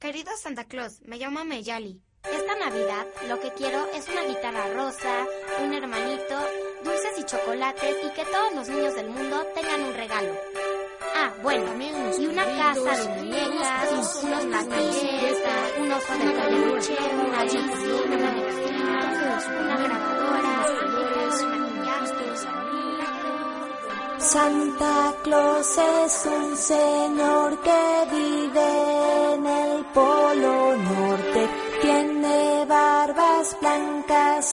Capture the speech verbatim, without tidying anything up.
Querido Santa Claus, me llamo Meyali. Esta Navidad lo que quiero es una guitarra rosa, un hermanito, dulces y chocolates y que todos los niños del mundo tengan un regalo. Ah, bueno, y una casa de muñecas, unos pastilles, un oso de peluche, una bicicleta, una negativa, una grabadora, maquillajes. Santa Claus es un señor que vive en el Polo Norte, tiene barbas blancas